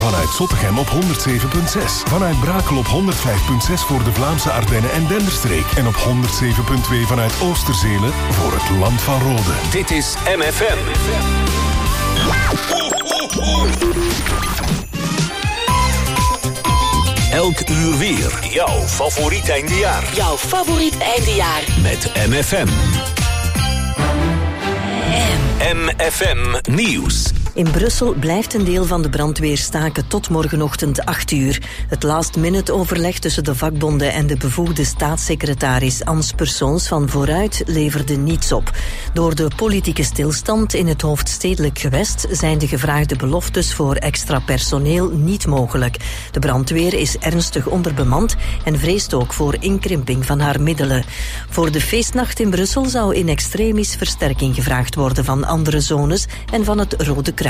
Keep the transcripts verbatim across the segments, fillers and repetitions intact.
Vanuit Zottegem op honderd zeven komma zes. Vanuit Brakel op honderd vijf komma zes voor de Vlaamse Ardennen en Denderstreek. En op honderd zeven komma twee vanuit Oosterzele voor het Land van Rode. Dit is M F M. Elk uur weer. Jouw favoriet eindejaar. Jouw favoriet eindejaar. Met M F M. M. M F M Nieuws. In Brussel blijft een deel van de brandweer staken tot morgenochtend acht uur. Het last-minute overleg tussen de vakbonden en de bevoegde staatssecretaris Ans Persoons van Vooruit leverde niets op. Door de politieke stilstand in het hoofdstedelijk gewest zijn de gevraagde beloftes voor extra personeel niet mogelijk. De brandweer is ernstig onderbemand en vreest ook voor inkrimping van haar middelen. Voor de feestnacht in Brussel zou in extremis versterking gevraagd worden van andere zones en van het Rode Kruis.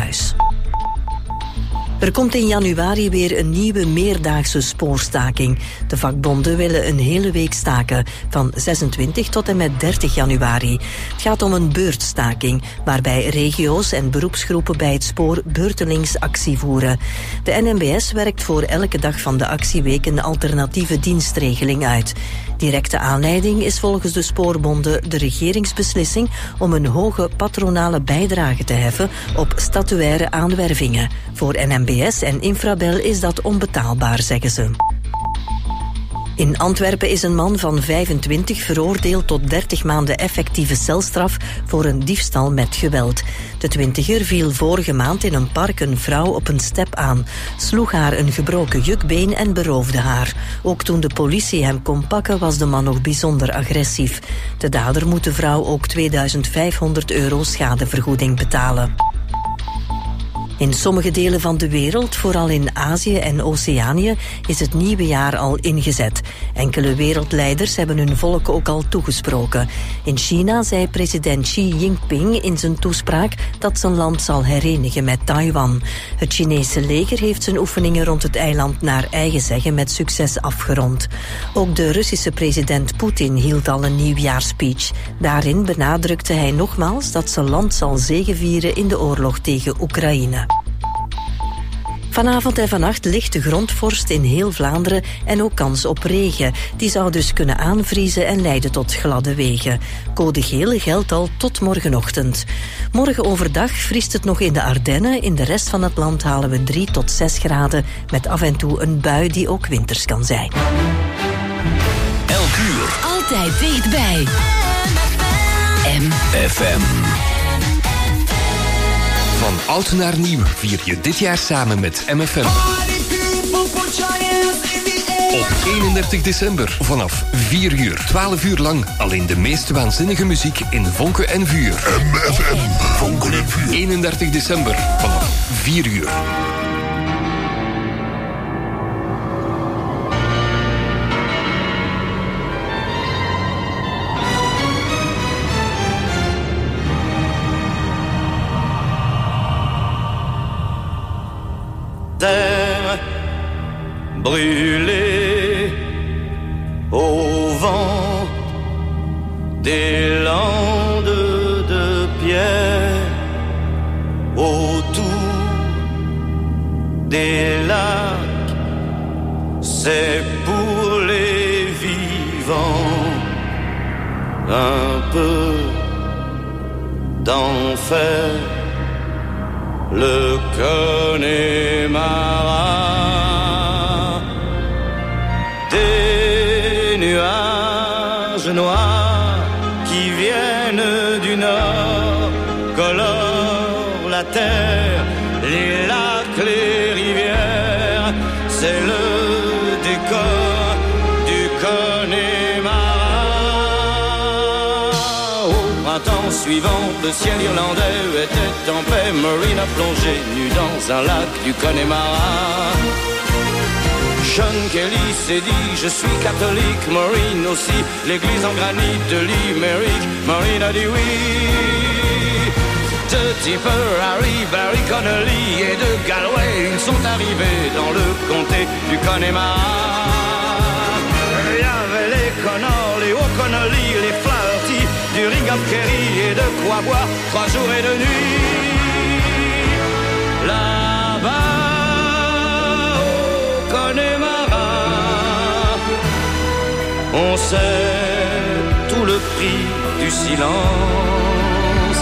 Er komt in januari weer een nieuwe meerdaagse spoorstaking. De vakbonden willen een hele week staken, van zesentwintig tot en met dertig januari. Het gaat om een beurtstaking, waarbij regio's en beroepsgroepen bij het spoor beurtelings actie voeren. De N M B S werkt voor elke dag van de actieweek een alternatieve dienstregeling uit. Directe aanleiding is volgens de spoorbonden de regeringsbeslissing om een hoge patronale bijdrage te heffen op statuaire aanwervingen. Voor N M B S en Infrabel is dat onbetaalbaar, zeggen ze. In Antwerpen is een man van vijfentwintig veroordeeld tot dertig maanden effectieve celstraf voor een diefstal met geweld. De twintiger viel vorige maand in een park een vrouw op een step aan, sloeg haar een gebroken jukbeen en beroofde haar. Ook toen de politie hem kon pakken was de man nog bijzonder agressief. De dader moet de vrouw ook tweeduizend vijfhonderd euro schadevergoeding betalen. In sommige delen van de wereld, vooral in Azië en Oceanië, is het nieuwe jaar al ingezet. Enkele wereldleiders hebben hun volk ook al toegesproken. In China zei president Xi Jinping in zijn toespraak dat zijn land zal herenigen met Taiwan. Het Chinese leger heeft zijn oefeningen rond het eiland naar eigen zeggen met succes afgerond. Ook de Russische president Poetin hield al een nieuwjaarspeech. Daarin benadrukte hij nogmaals dat zijn land zal zegevieren in de oorlog tegen Oekraïne. Vanavond en vannacht ligt de grondvorst in heel Vlaanderen en ook kans op regen. Die zou dus kunnen aanvriezen en leiden tot gladde wegen. Code geel geldt al tot morgenochtend. Morgen overdag vriest het nog in de Ardennen. In de rest van het land halen we drie tot zes graden... met af en toe een bui die ook winters kan zijn. Elk uur. Altijd dichtbij. M F M. Van oud naar nieuw vier je dit jaar samen met M F M. Op eenendertig december vanaf vier uur, twaalf uur lang. Alleen de meest waanzinnige muziek in vonken en vuur. M F M, vonken en vuur. eenendertig december vanaf vier uur. Terre brûlée au vent des landes de pierre, autour des lacs, c'est pour les vivants un peu d'enfer. Le Connemara, des nuages noirs qui viennent du nord colorent la terre, les lacs, les rivières, c'est le décor du Connemara. Au printemps suivant, le ciel irlandais était en paix. Maureen a plongé nue dans un lac du Connemara. John Kelly s'est dit je suis catholique, Maureen aussi, l'église en granit de Limerick. Maureen a dit oui. De Tipper, Harry, Barry Connolly et de Galway, ils sont arrivés dans le comté du Connemara. Il y avait les Connors, les O'Connolly, les Flaherty, du Ringham Kerry et de quoi boire trois jours et deux nuits. Là-bas, On sait tout le prix du silence.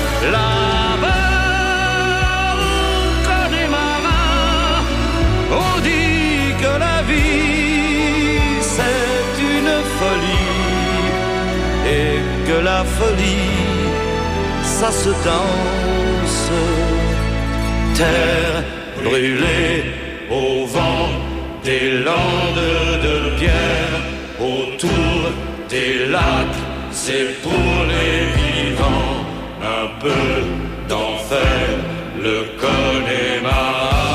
Là-bas, au Connemara, on dit que la vie c'est une folie et que la folie ça se danse. Terre brûlée au vent des landes de pierre, autour des lacs, c'est pour les vivants. Un peu d'enfer, le Connemara.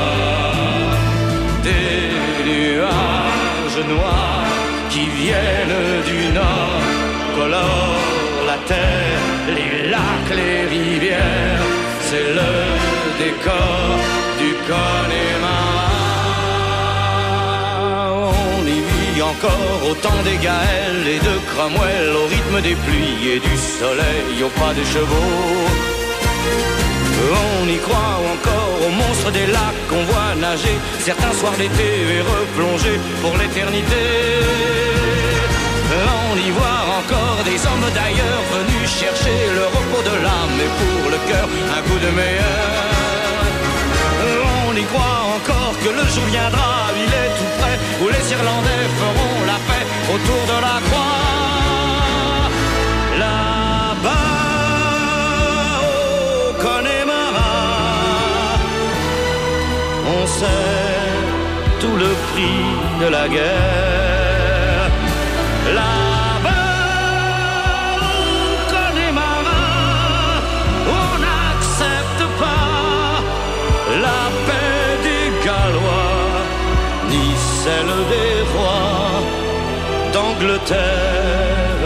Des nuages noirs qui viennent du nord colorent la terre, les lacs, les rivières. C'est le décor du Connemara. On y vit encore au temps des Gaëls et de Cromwell, au rythme des pluies et du soleil, au pas des chevaux. On y croit encore aux monstres des lacs qu'on voit nager certains soirs d'été et replonger pour l'éternité. On y voit encore des hommes d'ailleurs venus chercher le repos de l'âme et pour le cœur un coup de meilleur. On y croit encore que le jour viendra, il est tout près, où les Irlandais feront la paix autour de la croix. Là-bas, au Connemara, on sait tout le prix de la guerre. Là-bas, au Connemara, on n'accepte pas la paix des Gallois, ni celle des rois d'Angleterre.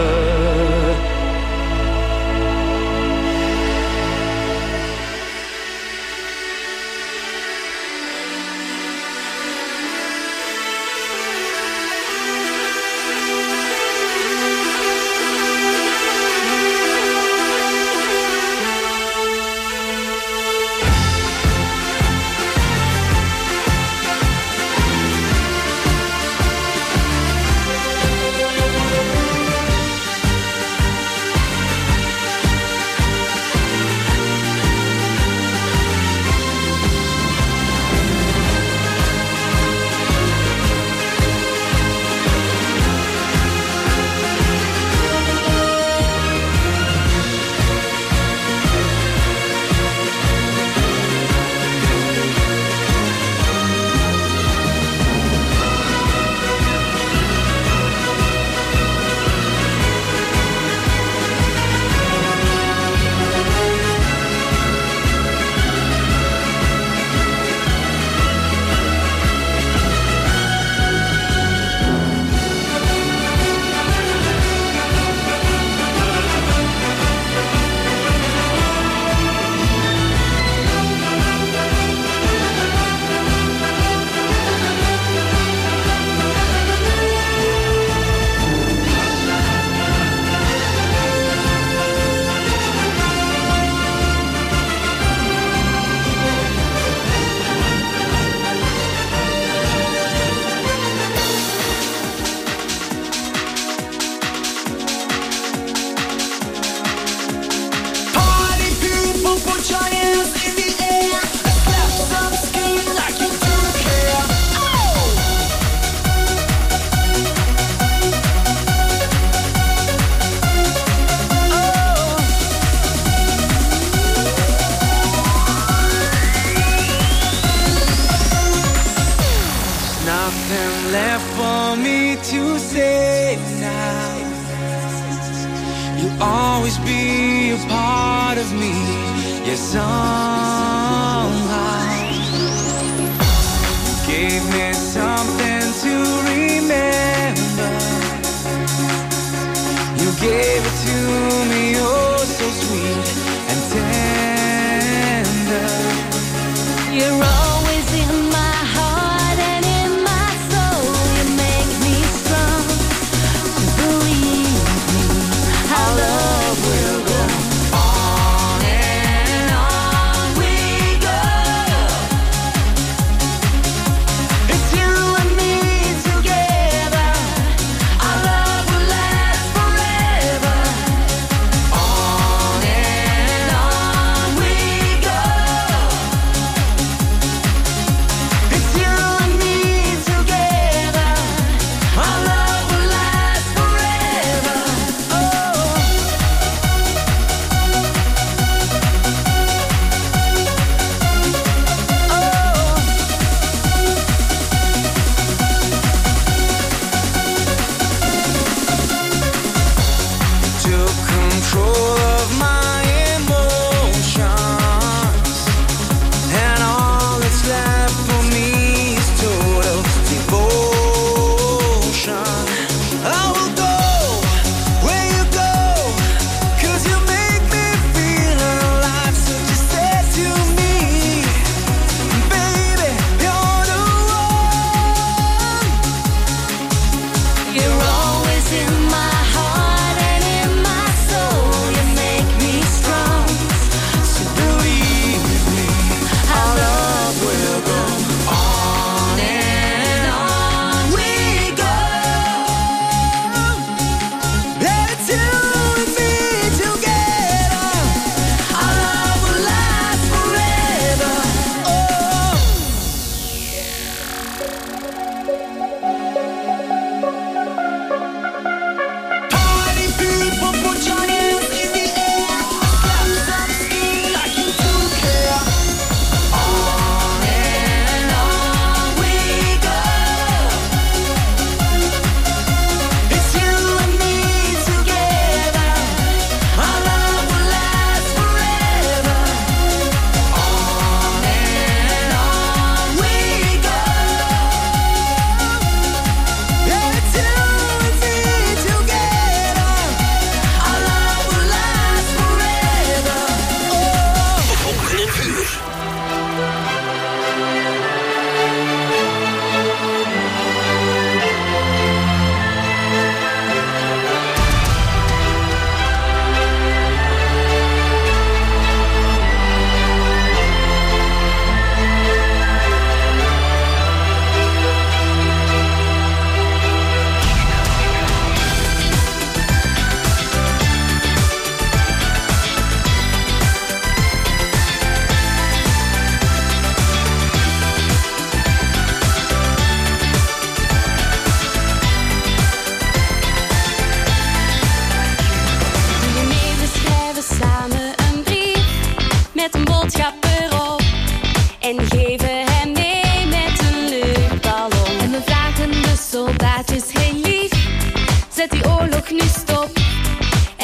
Always be a part of me, yes, somehow gave me something to remember. You gave it to me, oh, so sweet and tender. You're always in my heart and in my soul. You make me strong to believe me. Our love will go on and on we go. It's you and me together. Our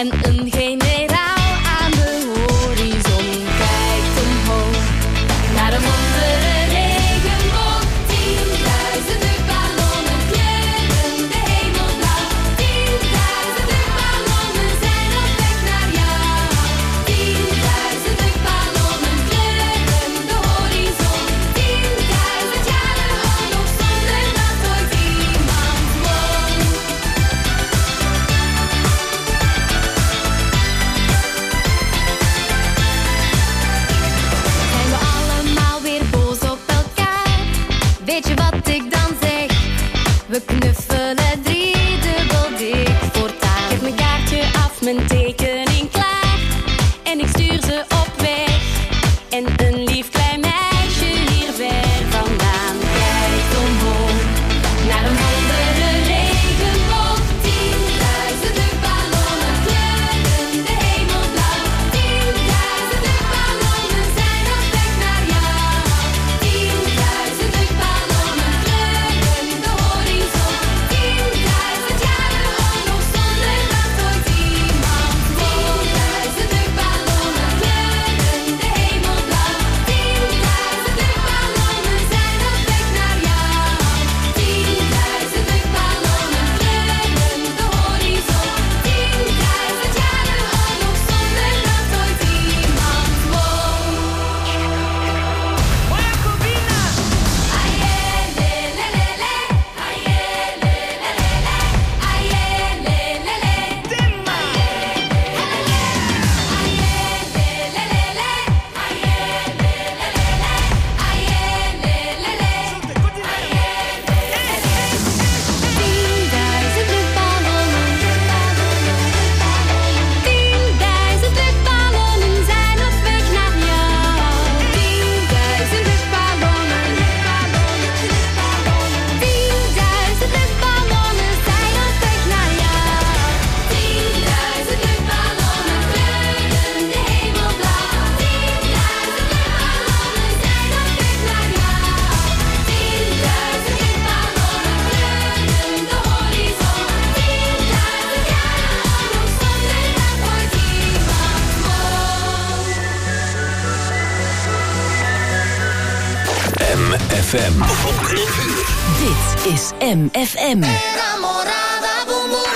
En een generaal aan de horizon kijkt omhoog naar een wondere regenboog. Tienduizenden ballonnen kleuren de hemel blauw. Tienduizenden ballonnen zijn op weg naar jou. Tienduizenden ballonnen kleuren de horizon. Tienduizend jaren oorlog zonder dat ooit iemand won. Zijn we allemaal weer boos op elkaar? Weet je wat ik dan zeg? We knuffelen driedubbel dik voortaan. Geef mijn kaartje af, mijn tekening klaar. En ik stuur ze op weg. En een lief klein meisje hier ver vandaan kijkt omhoog naar een wondere regenboog. Tienduizenden ballonnen kleuren de hemel blauw. Tienduizenden ballonnen zijn op weg naar jou. Tienduizenden ballonnen kleuren de horizon. Tienduizend jaren oorlog zonder dat ooit iemand won. Tienduizenden ballonnen kleuren de hemel blauw. Tienduizenden ballonnen zijn op weg naar jou. Tienduizenden ballonnen kleuren de horizon. Tienduizend jaren oorlog zonder dat ooit iemand won. Tienduizenden ballonnen, tienduizenden ballonnen zijn op weg naar jou. Tienduizenden ballonnen, tienduizenden ballonnen zijn op weg naar jou. Tienduizenden ballonnen kleuren de hemel blauw. Tienduizenden ballonnen zijn op weg naar jou. Tienduizenden ballonnen kleuren de horizon. Tienduizend jaren oorlog zonder dat ooit iemand won. M F M. Dit is M F M. Enamorada, boom boom.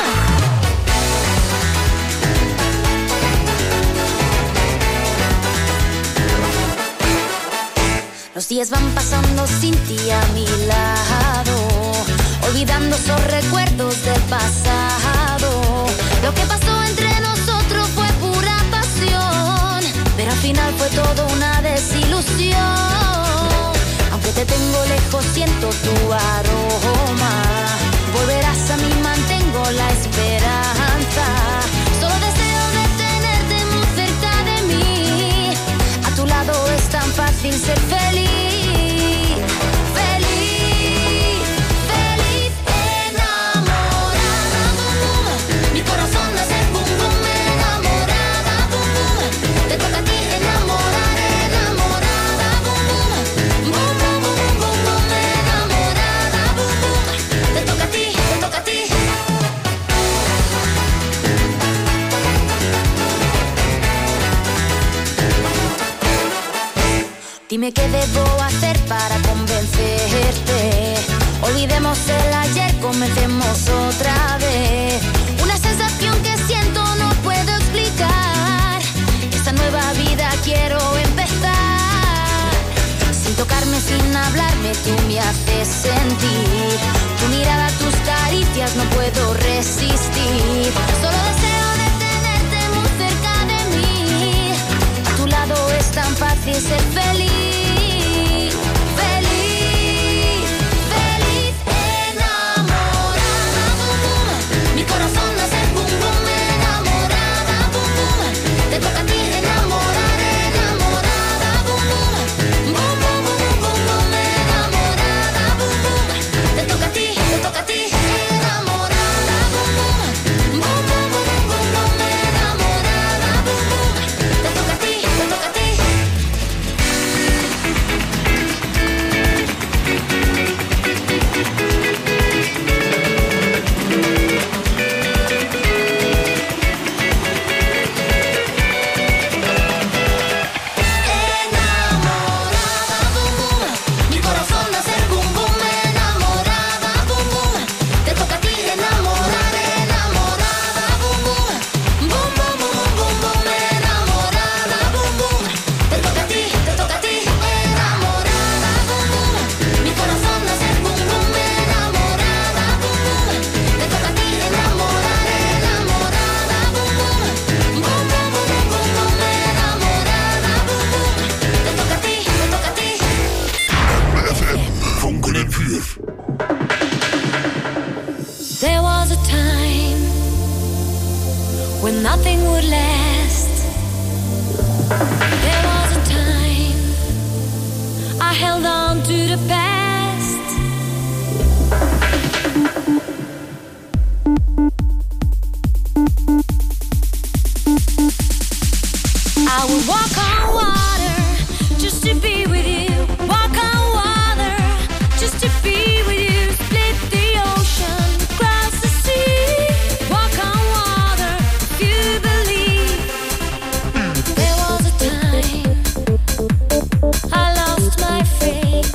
Los días van pasando sin ti a mi lado, olvidando esos recuerdos del pasado. Lo que pasó entre nosotros fue pura pasión, pero al final fue todo una desilusión. Aunque te tengo lejos, siento tu aroma. Volverás a mí, mantengo la esperanza. Solo deseo de tenerte muy cerca de mí. A tu lado es tan fácil ser feliz. Feliz, feliz, enamorada, boom, boom. Mi corazón hace boom, boom, enamorada, boom, boom. Te toca a ti enamorar, enamorada, boom, boom. Boom, boom, boom, boom, boom, enamorada, boom, boom. Te toca a ti, te toca a ti. Dime qué debo hacer para convencerte. Olvidemos el ayer, comencemos otra vez. Una sensación que siento no puedo explicar. Esta nueva vida quiero empezar. Sin tocarme, sin hablarme, tú me haces sentir. Tu mirada, tus caricias, no puedo resistir. Solo deseo de tenerte muy cerca de mí. A tu lado es tan fácil ser feliz. Feliz, feliz, enamorada, boom, boom. Mi corazón hace boom, boom, enamorada, boom, boom. Te toca a ti enamorar, enamorada, boom, boom. Boom, boom, boom, boom, boom, enamorada, boom, boom. Te toca a ti, te toca a ti, enamorada, boom, boom. Boom, boom, boom, boom, boom, enamorada, boom, boom. Te toca a ti, te toca a ti. nothing would last. There was a time I held on to the past. I would walk on water just to be with you. Walk on water just to be with you. Split the ocean, cross the sea. Walk on water if you believe. There was a time I lost my faith.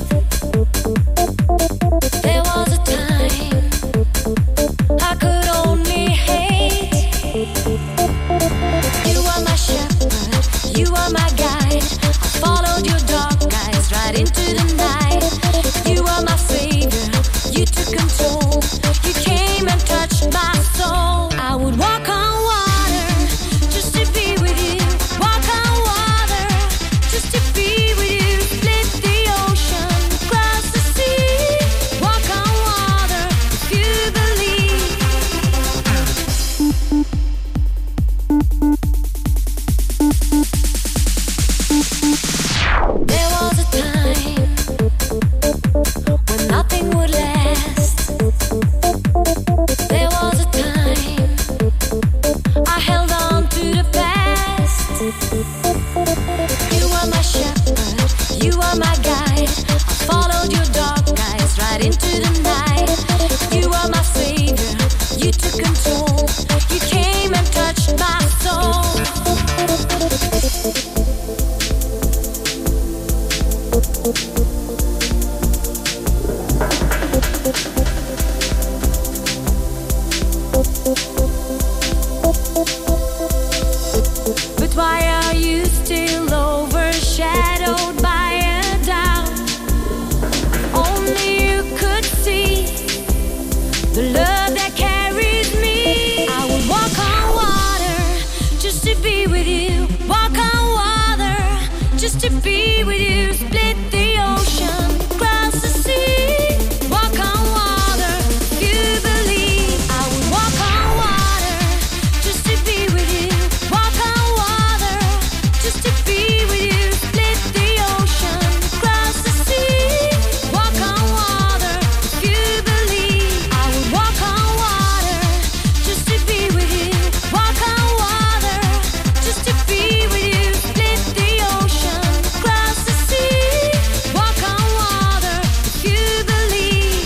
There was a time I could only hate. You are my shepherd, you are my guide. I followed your dark eyes right into the night. You are my savior, you took control. You came and touched my soul. I would walk on water just to be with you. Walk on water just to be with you. Split the ocean, cross the sea. Walk on water if you believe. There was a time when nothing would last. There was a time I held on to the past. You are my shepherd, you are my guide. I followed your dark eyes right into the night. You are my savior, you took control. You came and touched my soul. But why are you still overshadowed by a doubt? Only you could see the love that carries me. I would walk on water just to be with you. Walk on water just to be with you. Split the ocean, cross the sea. Walk on water if you believe. I would walk on water just to be with you. Walk on water just to be with you. Split the ocean, cross the sea. Walk on water if you believe. I would walk on water just to be with you. Walk on water just to be with you. Split the ocean, cross the sea. Walk on water if you believe.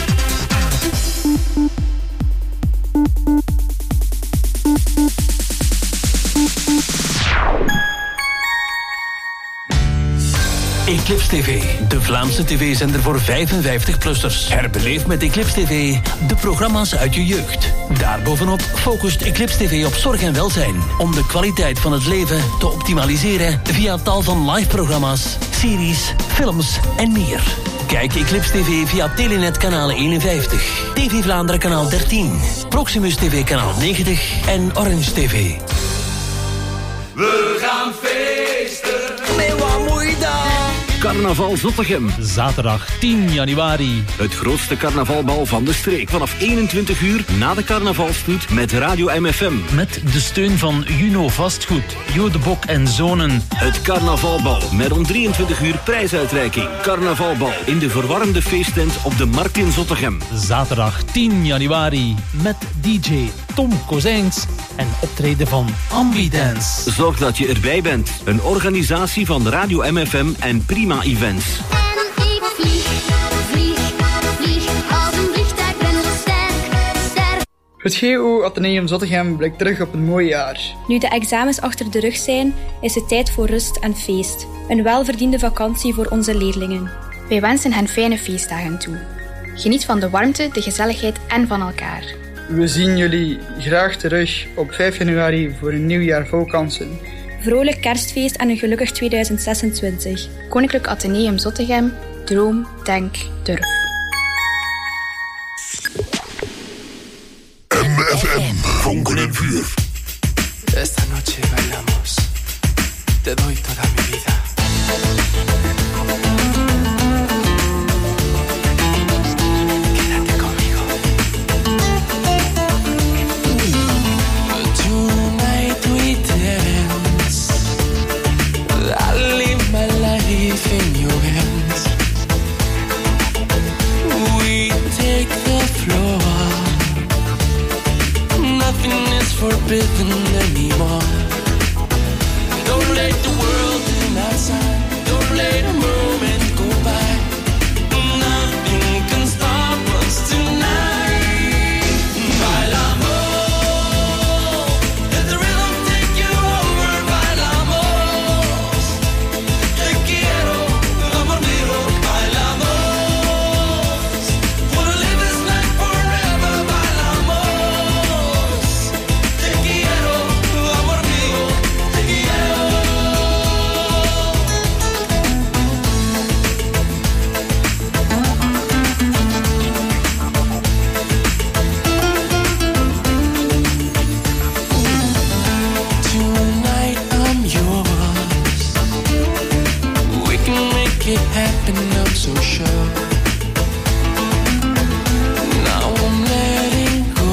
Eclipse T V, de Vlaamse tv-zender voor vijfenvijftig-plussers. Herbeleef met Eclipse T V de programma's uit je jeugd. Daarbovenop focust Eclipse T V op zorg en welzijn, om de kwaliteit van het leven te optimaliseren via tal van live-programma's, series, films en meer. Kijk Eclipse T V via Telenet kanaal eenenvijftig, T V Vlaanderen kanaal dertien, Proximus T V kanaal negentig en Orange T V. We gaan feesten. Nee, wat moet je dan? Carnaval Zottegem. Zaterdag tien januari. Het grootste carnavalbal van de streek. Vanaf eenentwintig uur na de carnavalstoet met Radio M F M. Met de steun van Juno Vastgoed, Jo de Bok en Zonen. Het carnavalbal met om drieëntwintig uur prijsuitreiking. Carnavalbal in de verwarmde feesttent op de Markt in Zottegem. Zaterdag tien januari met D J Tom Kozijns en optreden van Ambidance. Zorg dat je erbij bent. Een organisatie van Radio M F M en Prima Events. En ik vlieg, vlieg, vlieg als een vliegtuig, ben zo sterk, sterk. Het G O Atheneum Zottegem blikt terug op een mooi jaar. Nu de examens achter de rug zijn, is het tijd voor rust en feest. Een welverdiende vakantie voor onze leerlingen. Wij wensen hen fijne feestdagen toe. Geniet van de warmte, de gezelligheid en van elkaar. We zien jullie graag terug op vijf januari voor een nieuw jaar vol kansen. Vrolijk kerstfeest en een gelukkig tweeduizend zesentwintig. Koninklijk Atheneum Zottegem, droom, denk, durf. M F M, vonken en vuur. Esta noche bailamos. Te doy toda mi vida. Quédate conmigo. Tonight breathing anymore. Don't let the world in outside. Don't let a moment go by. Nothing can stop us tonight. Bailamos, let the rhythm take you over. Bailamos, te quiero, amor mío. Bailamos, wanna live this life forever. Bailamos, te quiero, amor mío, te quiero. Tonight I'm yours. We can make it happen, I'm so sure. Now I'm letting go.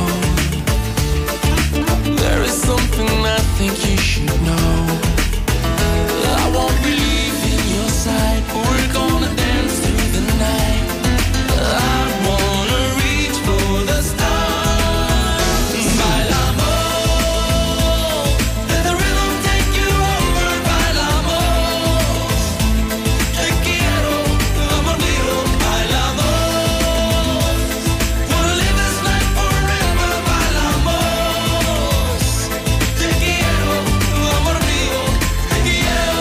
There is something I think you should know. I won't believe in your side. We're gonna dance through the night. I wanna reach for the stars. Bailamos, let the rhythm take you over. Bailamos, te quiero, amor mío. Bailamos, wanna live this life forever. Bailamos, te quiero, amor mío, te quiero.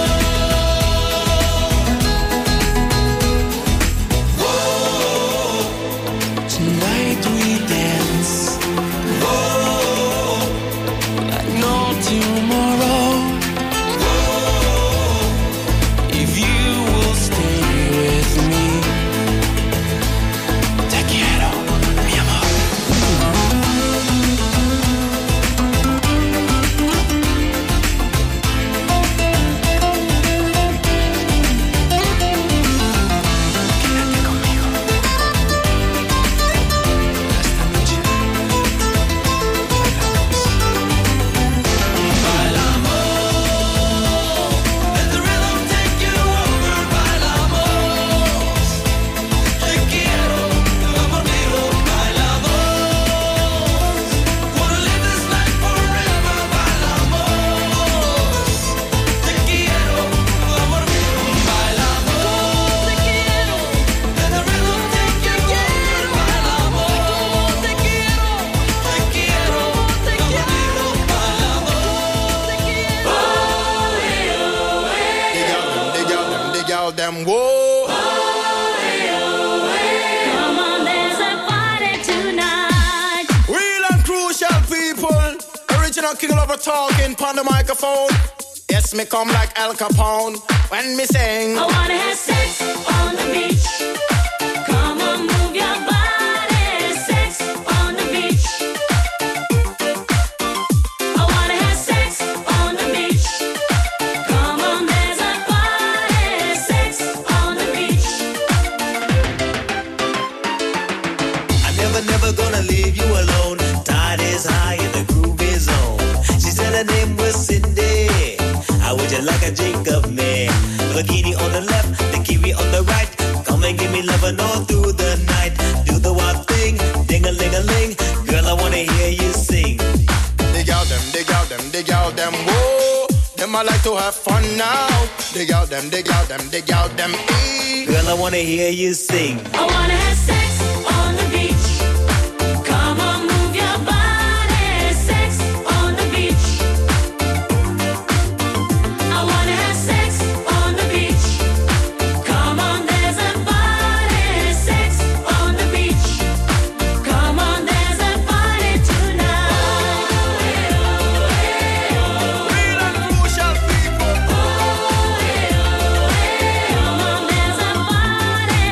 Whoa, tonight we dance. Whoa, like no tomorrow. Whoa, if you will stay with me. Te quiero, mi amor. Quédate conmigo. Esta noche bailamos. Let the rhythm take you over. Bailamos, te quiero, amor mío. Bailamos, wanna live this life forever. Bailamos, te quiero, amor mío. Bailamos, te quiero. Let the rhythm take you over. Bailamos, te quiero, te quiero, te quiero. Bailamos, te quiero. Dig out them, dig out them, whoa. Come on, there's a party tonight. Real and crucial people. Original King Lover talking on the microphone. Yes, me come like Al Capone when me sing. I wanna have sex on the beach. Come on, move your body. Sex on the beach. I wanna have sex on the beach. Come on, there's a party. Sex on the beach. I'm never, never gonna leave you alone. Tide is high and the groove is on. She said her name was Cindy. How would you like a Jacob man? Bikini on the left, the kiwi on the right. Come and give me loving all through the night. Do the wild thing, ding-a-ling-a-ling. Girl, I wanna hear you sing. Dig out them, dig out them, dig out them, whoa. Them I like to have fun now. Dig out them, dig out them, dig out them, ee. Girl, I wanna hear you sing. I wanna have sex on the beach. Come on, move your body. Sex on the beach. I wanna have sex on the beach. Come on, there's a party. Sex on the beach. Come on, there's a party tonight. Real and crucial people. Come on, there's a party.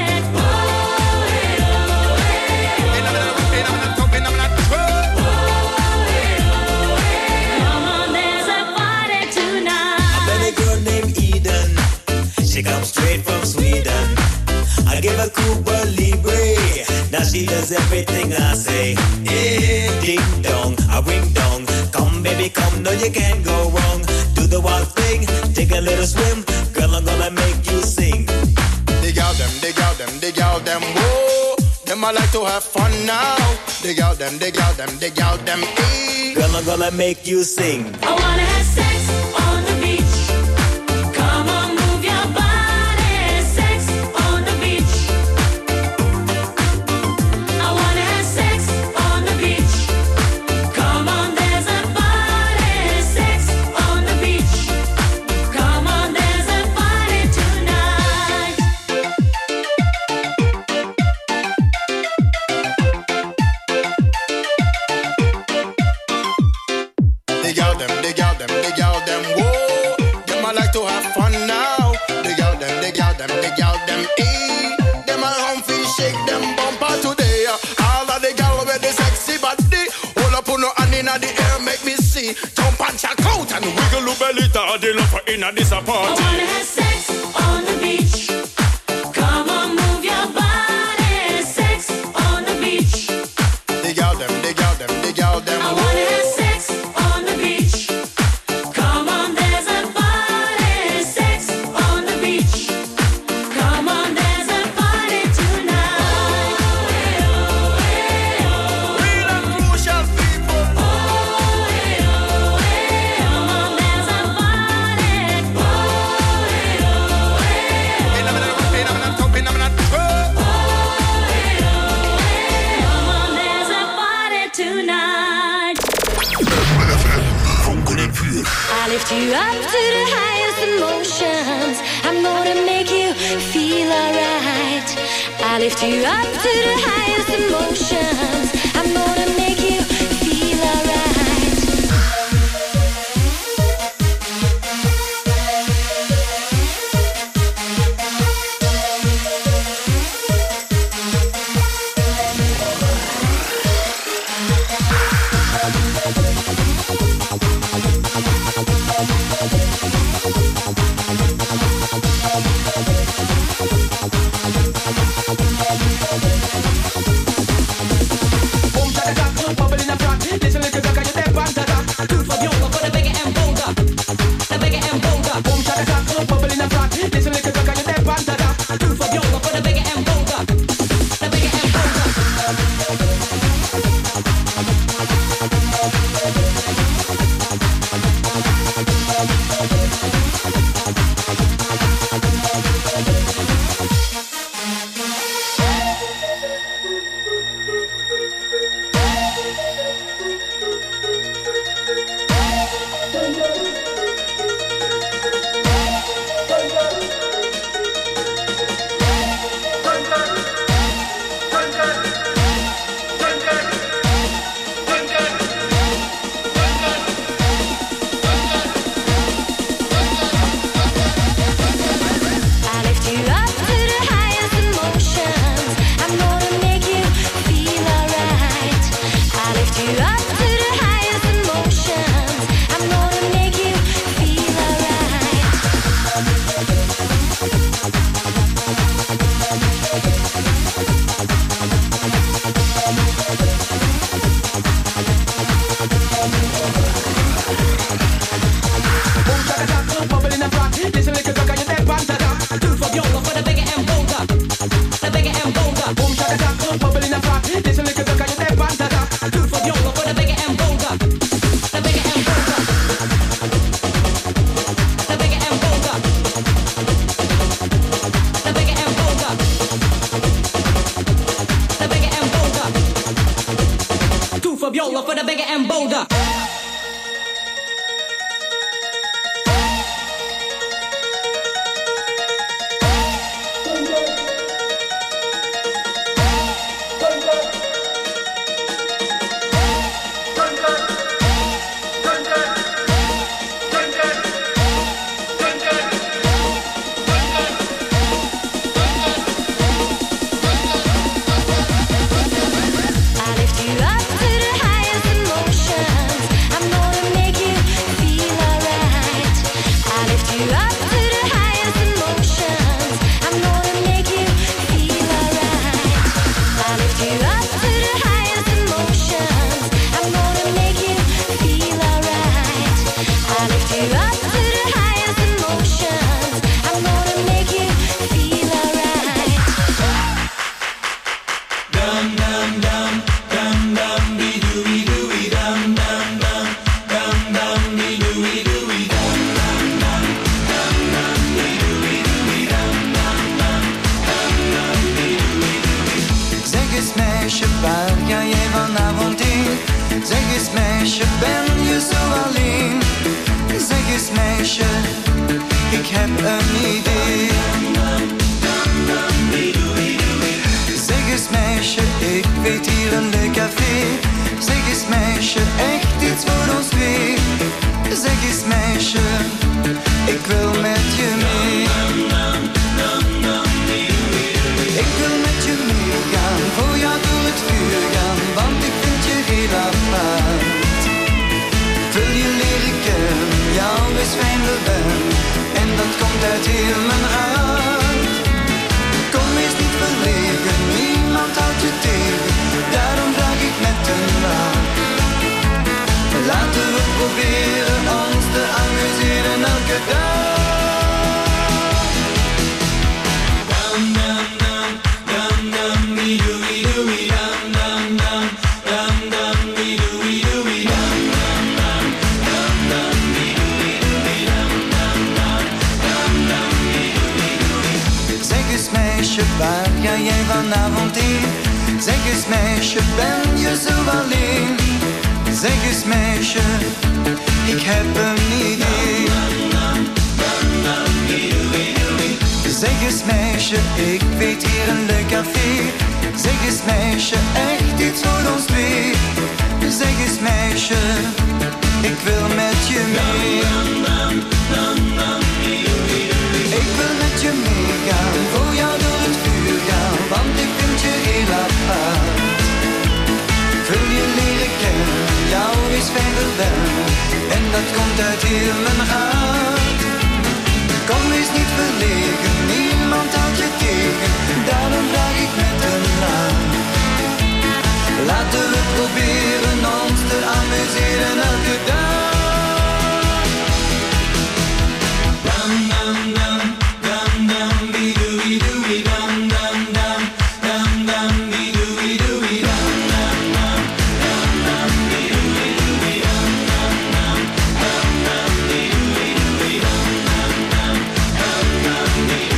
she does everything I say. Hey, ding dong, a ring dong. Come baby, come, no you can't go wrong. Do the wild thing, take a little swim. Girl, I'm gonna make you sing. Dig out them, dig out them, dig out them, whoa. Them I like to have fun now. Dig out them, dig out them, dig out them. Eee. Girl, I'm gonna make you sing. I wanna have sex on the beach. Come on, move your body. Sex on the beach. I wanna have sex on the beach. Come on, there's a party. Sex on the beach. Come on, there's a party tonight. Dig out them, dig out them, dig out them. Whoa, them I like to have fun now. Dig out them, dig out them, dig out them. Eee, them I humpy shake them bumper today. All of the gal with the sexy body. Hold up on no hand inna the air, make me see. Jump and check out and wiggle your belly. Tard enough for inna this I party. wanna have sex on the beach. Come on, move your body. Sex on the beach. Dig out them, dig out them, dig out them. I wanna have sex on the beach. Come on, there's a party. Sex on the beach. Come on, there's a party tonight. Real and crucial people. Come on, there's a party. Ain't never that, ain't never that, ain't never that. Come on, there's a party tonight. I lift you up to the highest emotions. I'm gonna make you feel alright. I lift you up to the highest emotions. I'm gonna make you feel alright. Boom, chaka, chaka, bubble in the front. Listen, little girl, can you step on to that? Two for Viola for the bigger and bolder. The bigger and bolder. Boom, chaka, chaka, bubble in the front. Listen, little girl, can you step on to that? Two for Viola for the bigger and bolder. The bigger and bolder. I lift you up to the highest emotions. I'm gonna make you feel alright. I lift you up to the highest emotions. I'm gonna make you feel alright. Boom, chaka, chaka, bubble in the front. Listen, little girl, can you step on to that? Two for Viola for the bigger and bolder. The bigger and bolder. Boom, chaka, chaka, bubble in the front. Listen, little girl, can you step on to that? Two for Viola for the bigger and bolder. The bigger and bolder. The bigger and bolder. The bigger and bolder. The bigger and bolder. Two for Viola for the bigger and bolder. I lift you up to the highest emotions. dum dum dum dum dum be dooey dooey dum dum dum dum dum be dooey dooey dum dum dum dum dum be dooey dooey dum dum dum dum dum be dooey dooey. Zeg eens meisje, waar ga jij vanavond heen? Zeg eens meisje, ben je zo alleen? Zeg eens meisje, ik heb een idee. Zeg eens meisje, ik weet hier een leuk café. Zeg eens meisje, echt iets voor ons twee. Zeg eens meisje, ik wil met je mee. Ik wil met je meegaan, voor jou door het vuur gaan, want ik vind je heel apart. Wil je leren kennen, jou is fijn ben, en dat komt uit heel mijn hart. Kom eens niet verlegen, niemand houdt je tegen, daarom vraag ik met een maat. Laten we proberen ons te amuseren elke dag. Dum dum dum, dum dum be dooey dooey dum dum dum, dum dum be dooey dooey dum dum dum, dum dum be dooey dooey dum dum dum, dum dum be dooey dooey. Zeg eens meisje, waar ga jij vanavond heen? Zeg eens meisje, ben je zo alleen? Zeg eens meisje, ik heb een idee. Zeg eens meisje, ik weet hier een leuk café. Zeg eens meisje, echt iets voor ons twee. Zeg eens meisje, ik wil met je mee. Ik wil met je meegaan, voor jou door het vuur gaan, want ik vind je heel apart. Wil je leren kennen, jou is fijn verwennen, en dat komt uit heel mijn hart. Kom eens niet verlegen, niemand houdt je tegen, daarom vraag ik met een lach. Laten we proberen ons te amuseren elke dag. Dum dum dum, dum dum be dooey dooey dum dum dum, dum dum be dooey dooey dum dum dum, dum dum be dooey dooey dum dum dum, dum dum be dooey dooey dum dum dum, dum dum be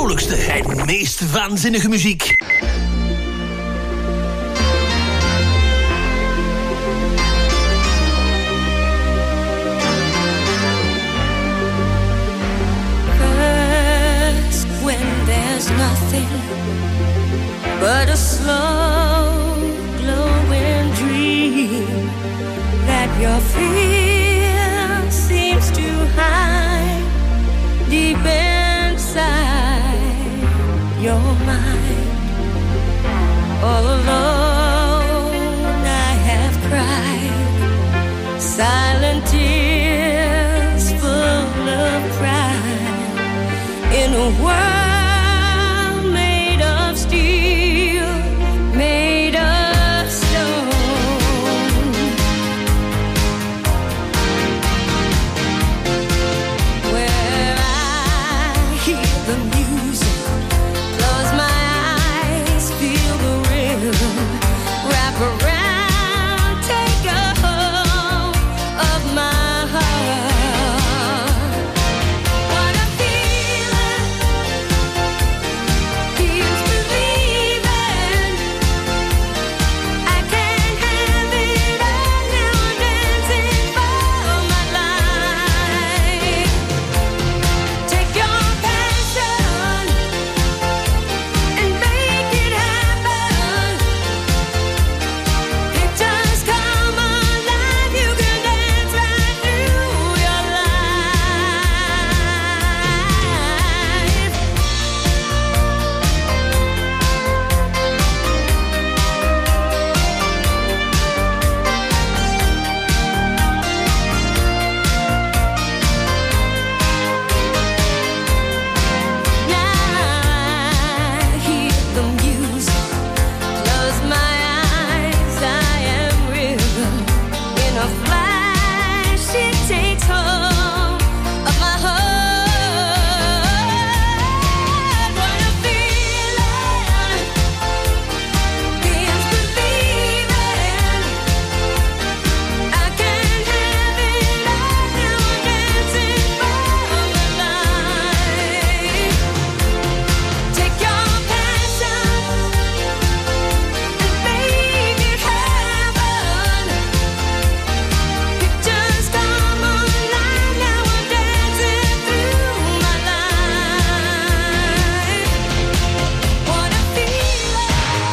vrolijkste en meest waanzinnige muziek. First, when there's nothing but a slow glowing dream that your fear seems to hide deep inside your mind. All alone I have cried silent tears full of pride in a world made of steel, made of stone. Where I hear the music, close my eyes, feel the rhythm, wrap around, take a hold of my heart. What a feeling, feels believing. I can't have it all now, I'm dancing for my life. Take your passion and make it happen. Pictures come alive, you can dance right through your life. Now I hear the music, close my eyes, I am rhythm. In a flash it takes hold of my heart. What a feeling, feels believing. I can't have it all now, I'm dancing for my life. Take your passion and make it happen. Pictures come alive, now I'm dancing through my life. What a feeling.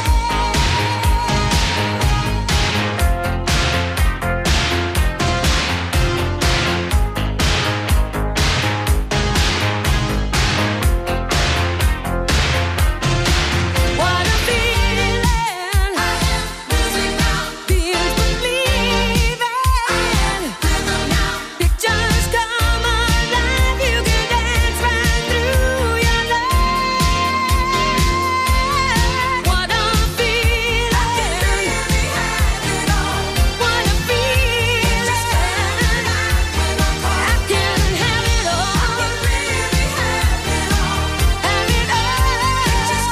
What a feeling. Music now, feels believing. Pictures come alive, you can dance right through your life. What a feeling. What a feeling. I can have it all. Have it all. Just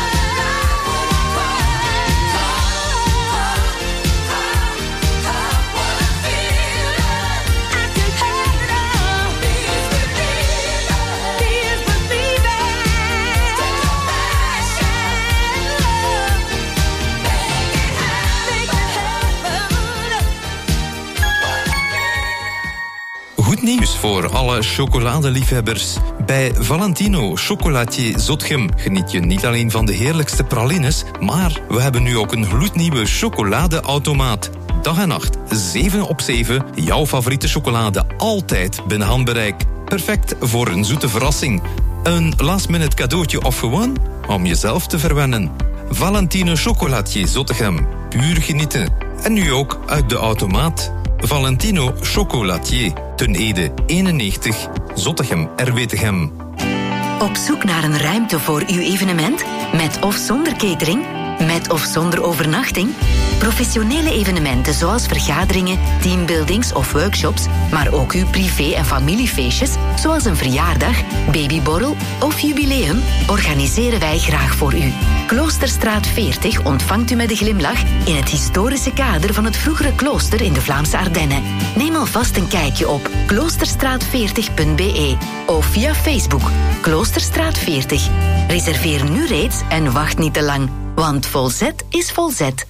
Goed nieuws voor alle chocoladeliefhebbers. Bij Valentino Chocolatier Zotgem geniet je niet alleen van de heerlijkste pralines, maar we hebben nu ook een gloednieuwe chocoladeautomaat. Dag en nacht, zeven op zeven, jouw favoriete chocolade altijd binnen handbereik. Perfect voor een zoete verrassing. Een last-minute cadeautje of gewoon om jezelf te verwennen. Valentino Chocolatier Zottegem, puur genieten. En nu ook uit de automaat. Valentino Chocolatier, Ten Ede eenennegentig, Zottegem, R W T G M. Op zoek naar een ruimte voor uw evenement? Met of zonder catering? Met of zonder overnachting? Professionele evenementen zoals vergaderingen, teambuildings of workshops, maar ook uw privé- en familiefeestjes zoals een verjaardag, babyborrel of jubileum organiseren wij graag voor u. Kloosterstraat veertig ontvangt u met een glimlach in het historische kader van het vroegere klooster in de Vlaamse Ardennen. Neem alvast een kijkje op kloosterstraat veertig punt b e of via Facebook Kloosterstraat veertig. Reserveer nu reeds en wacht niet te lang, want Volzet is Volzet.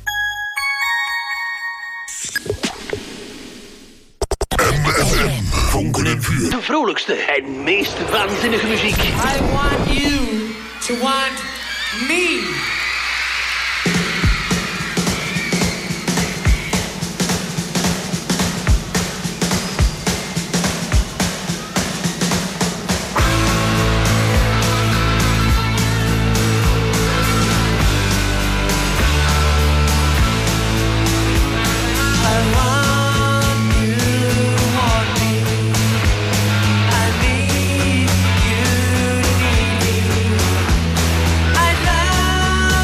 Vonken en vuur. De vrolijkste en meest waanzinnige muziek. I want you to want me. I love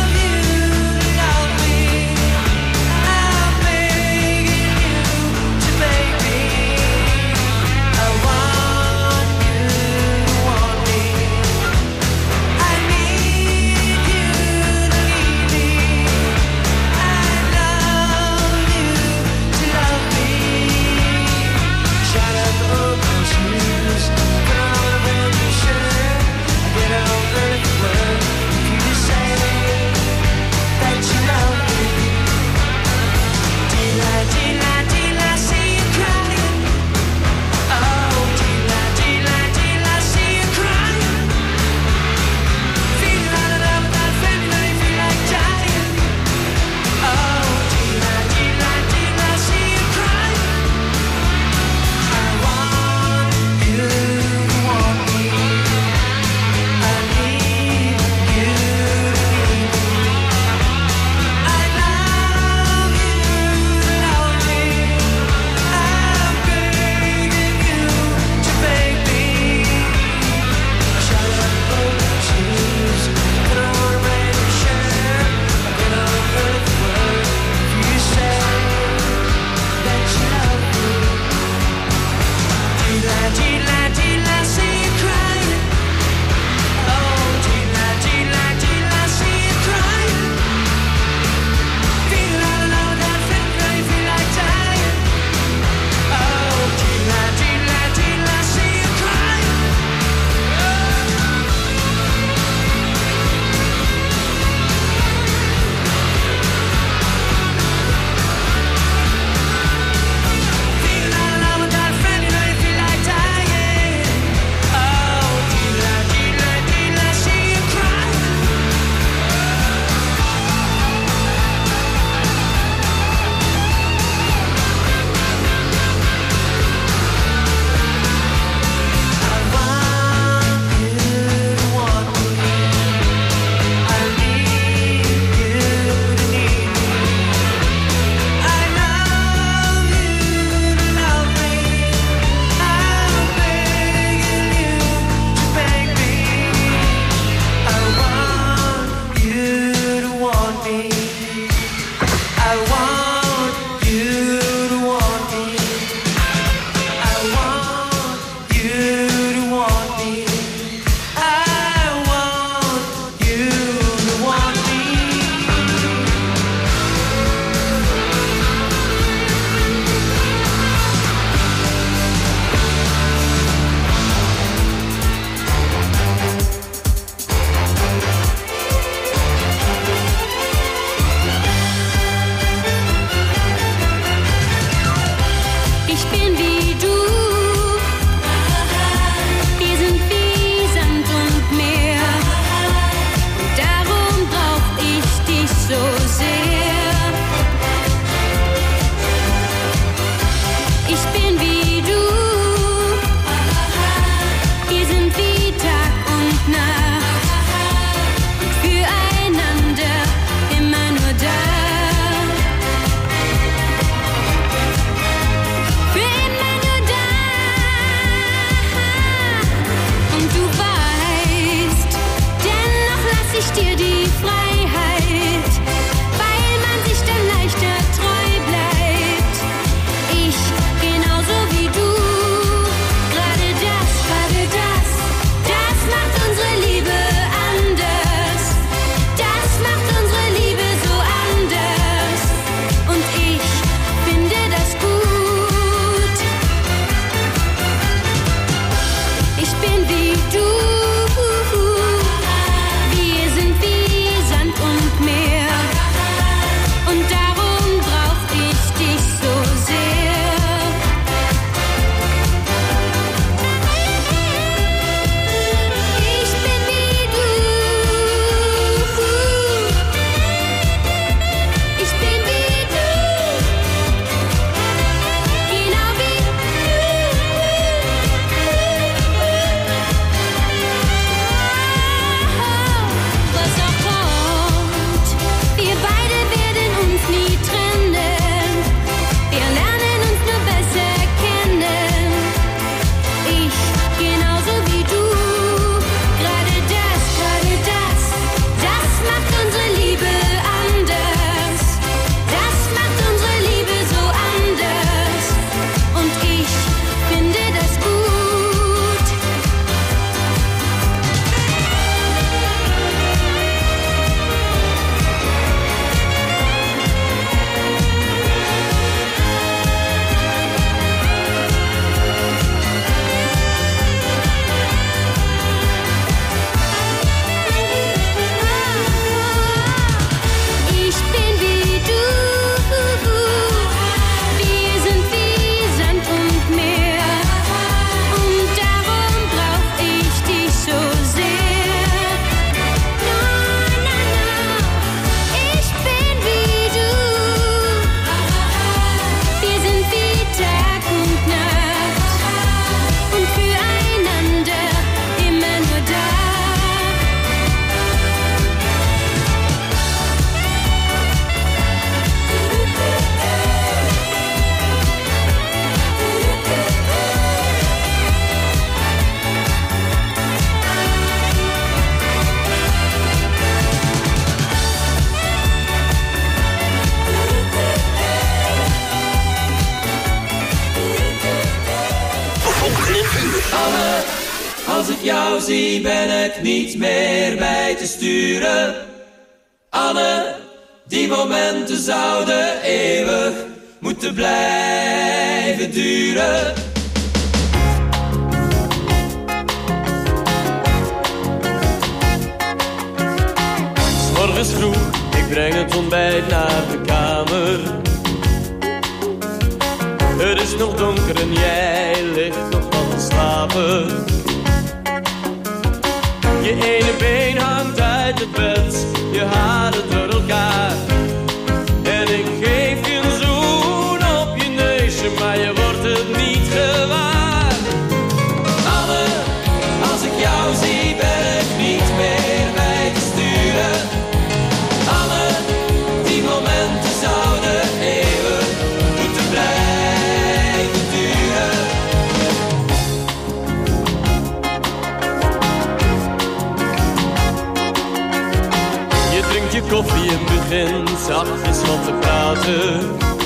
en vuur. Anne, als ik jou zie ben ik niet meer bij te sturen. Anne, die momenten zouden eeuwig moeten blijven duren. 'S Morgens vroeg, ik breng het ontbijt naar de kamer. Het is nog donker en jij ligt nog van te slapen. Je ene been hangt uit het bed, je haren door elkaar. En ik geef je een zoen op je neusje, maar je wordt het niet gewaar. Anne, als ik jou zie ben ik niet meer bij te sturen. Anne, die momenten zouden eeuwig moeten blijven duren. Je drinkt je koffie en begint zachtjes wat te praten.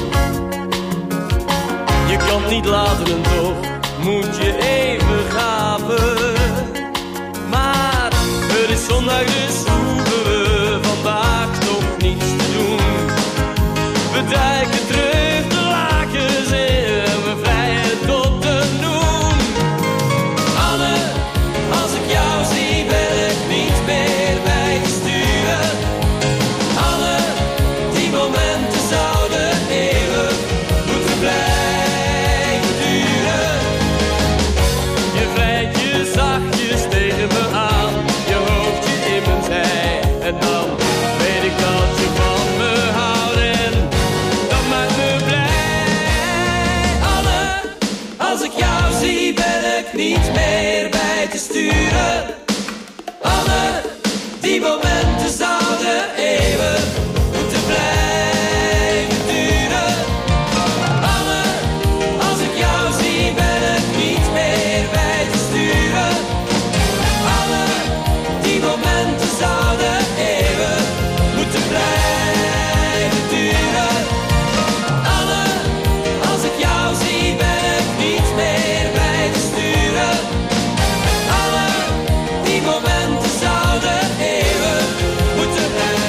Je kan het niet laten en toch moet je even gapen. Maar het is zondag dus hoeven we vandaag toch niets te doen. We duiken terug de lakens in en we vrijen tot de noen. Anne, als ik jou zie ben ik niet meer bij te sturen. Anne, die momenten zouden eeuwig moeten blijven duren. Je vrijt je zachtjes tegen me aan, je hoofd je in mijn zij. En dan weet ik dat je van me houdt en dat maakt me blij. Anne, als ik jou zie ben ik niet meer bij te sturen. Anne, die momenten zouden eeuwig moeten blijven duren. Anne, als ik jou zie ben ik niet meer bij te sturen. Anne, die momenten zouden eeuwig moeten blijven duren. Anne, als ik jou zie ben ik niet meer bij te sturen. Anne, die momenten zouden eeuwig moeten blijven.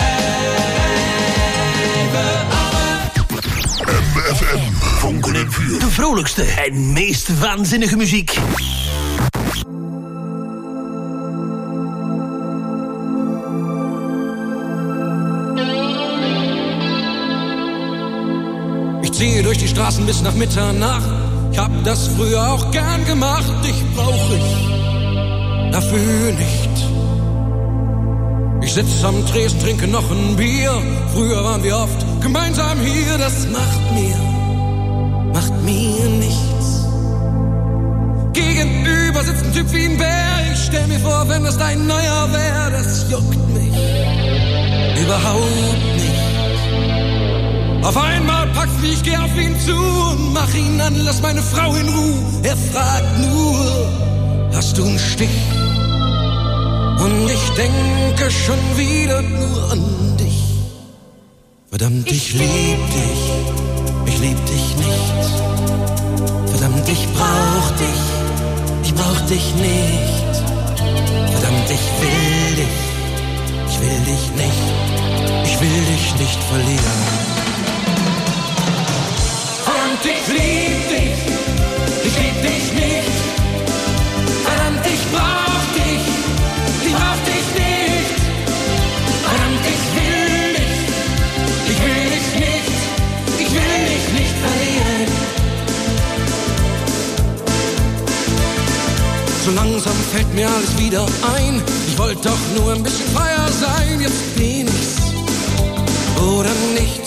Anne. M F M, vonken en vuur. De vrolijkste en meest waanzinnige muziek. Ich ziehe durch die Straßen bis nach Mitternacht. Ich hab das früher auch gern gemacht. Dich brauch ich dafür nicht. Ich sitz am Tresen, trinke noch ein Bier. Früher waren wir oft gemeinsam hier. Das macht mir, macht mir nichts. Gegenüber sitzt ein Typ wie ein Bär. Ich stell mir vor, wenn das dein neuer wär, das juckt mich überhaupt nicht. Auf einmal packt's mich, ich geh auf ihn zu und mach ihn an, lass meine Frau in Ruhe. Er fragt nur, hast du einen Stich? Und ich denke schon wieder nur an dich. Verdammt, ich, ich lieb dich, ich lieb dich nicht. Verdammt, ich brauch dich, ich brauch dich nicht. Verdammt, ich will dich, ich will dich nicht. Ich will dich nicht verlieren. Verdammt, ich lieb dich, ich lieb dich nicht. Verdammt, ich brauch dich, ich brauch dich nicht. Verdammt, ich will dich, ich will dich nicht. Ich will dich nicht verlieren. So langsam fällt mir alles wieder ein. Ich wollte doch nur ein bisschen freier sein. Jetzt bin ich's oder nichts.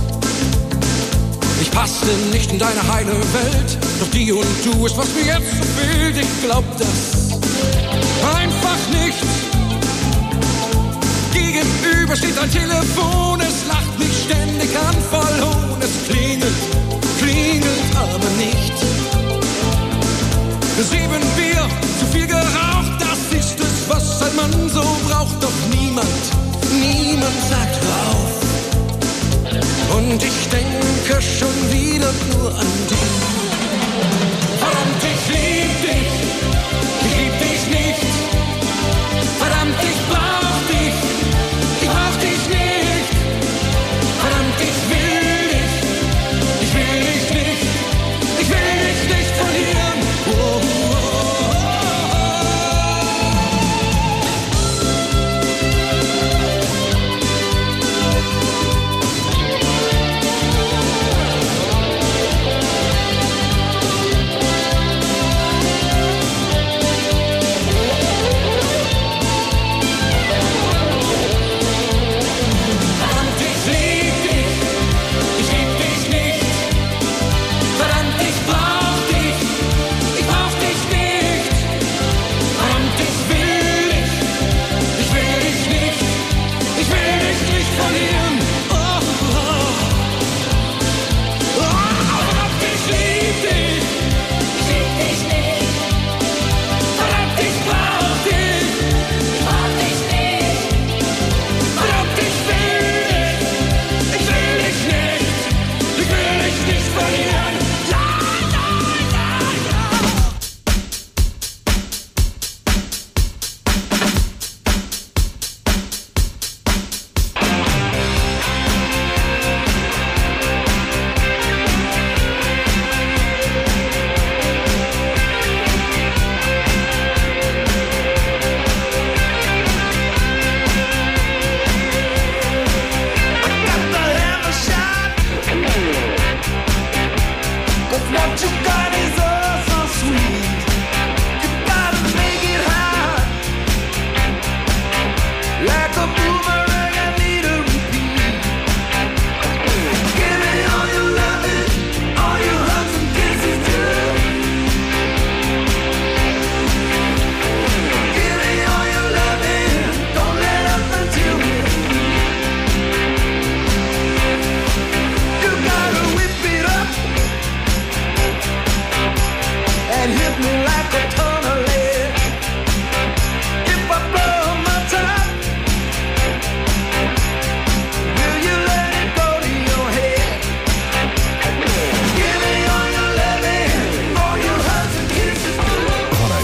Ich passte nicht in deine heile Welt. Doch die und du ist, was mir jetzt so fehlt. Ich glaub das einfach nicht. Gegenüber steht ein Telefon. Es lacht mich ständig an, voll Hohn. Es klingelt, klingelt aber nicht. Sieben Bier, zu viel geraucht. Das ist es, was ein Mann so braucht. Doch niemand, niemand sagt hör auf. Und ich denke schon wieder nur an dich.